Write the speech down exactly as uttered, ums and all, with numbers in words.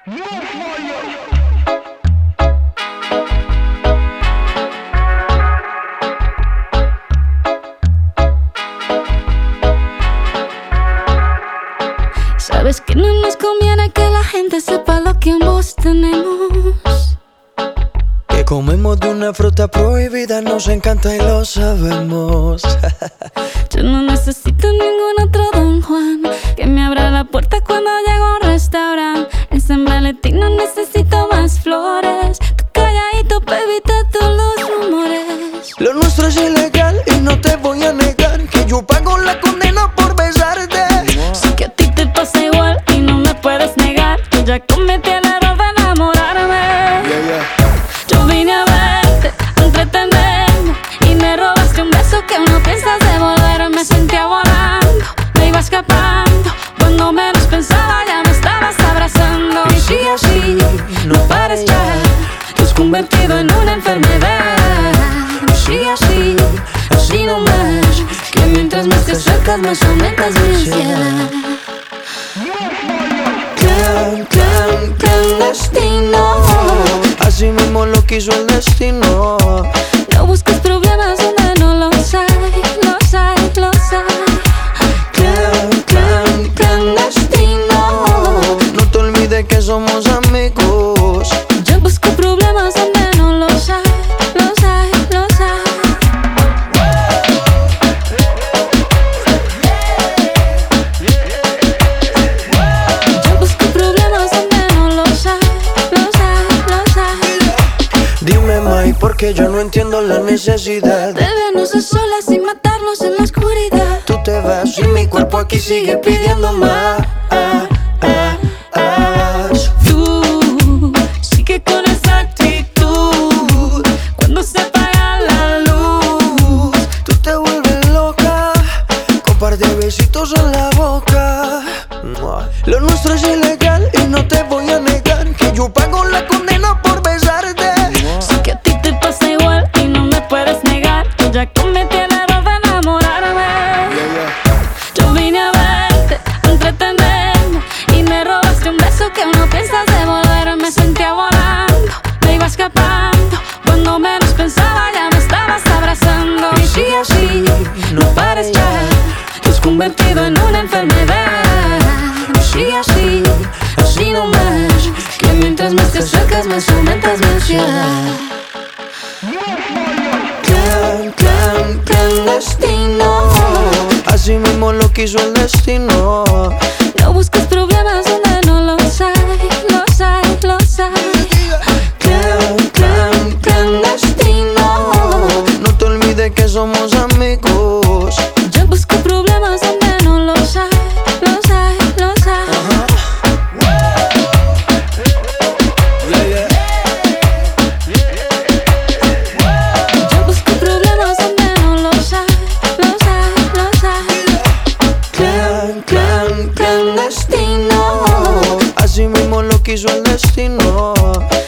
Sabes que no nos conviene que la gente sepa lo que ambos tenemos. Que comemos de una fruta prohibida, nos encanta y lo sabemos. Yo no necesito ningún otro Don Juan que me abra la puerta cuando llego a un restaurante. En San Valentín no necesito más flores. Tú calladito, baby, te todos los rumores. Lo nuestro es ilegal y no te voy a negar que yo pago la condena por besarte. Sé que a ti te pasa igual y no me puedes negar. Yo ya cometí el error de enamorarme. Yeah, yeah. Yo vine a verte, a entretenerme, y me robaste un beso que no piensas devolver. Me sentía volando, me iba escapando. Cuando menos pensaba ya me estabas abrazando. Y sigue así, no pares ya. Te has convertido en una enfermedad. Y sigue así, así no más. Que mientras más te acercas más aumentas mi ansiedad. Clan, clan, clandestino. Así mismo lo quiso el destino. No busques problemas donde no los hay, los hay, los hay. Clan, clan, clandestino. No te olvides que somos amigos. Yo busco problemas donde no los hay, los hay, los hay. Yo busco problemas donde no los hay, los hay, los hay. Dime, Mai, porque yo no entiendo la necesidad De vernos a solas sin matarnos en la oscuridad. Tú te vas y mi cuerpo aquí sigue pidiendo más. Tú sigue con esa actitud. Cuando se apaga la luz, Tú te vuelves loca con par de besitos en la boca. Lo nuestro es ilegal y no te voy a negar que yo pago la condena por besarte. sé que a ti te pasa igual y no me puedes negar. Yo ya cometí el error de enamorarme. Yo vine a verte, a entretenerme, y me robaste un beso que no piensas devolver. Me sentía volando, me iba escapando. Cuando menos pensaba ya me estabas abrazando. Y sigue así, no pares ya. Te has convertido en una enfermedad. Y sigue así, así no más. Que mientras más te acercas más aumentas mi ansiedad. Clan, clan, clandestino. Así mismo lo quiso el destino. No busques problemas donde no los hay, los hay, los hay. Clan, clan, clandestino. No te olvides que somos amigos. Yo busco problemas donde no los hay, los hay, los hay. Yo busco problemas donde no los hay, los hay, los hay. Clan, clan, clandestino. Así mismo lo quiso el destino.